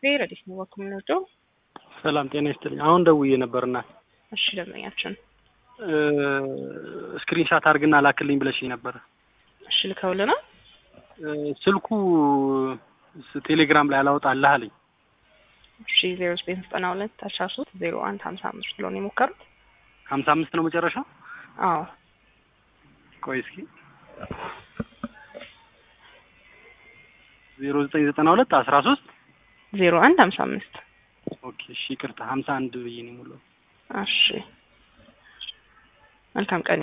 ረዲስ ነው ወኩምነው ሰላም ጤና ይስጥልኝ። አሁን ደውዬ ነበርና እሺ ደምኛችን ስክሪንሻት አድርግና ላክልኝ ብለሽኝ ነበር። እሺ ልከውልና ስልኩ ቴሌግራም ላይ አላወጣልህ አለኝ። እሺ 0992 13 0155 ብሎ ነው የሞከሩት። 55 ነው መጨረሻው? አዎ ቆይ እስኪ 0992 13 0155 ኦኬ እሺ ይቅርታ 51 ብዬ ነው ሙሉ። እሺ መልካም ቀን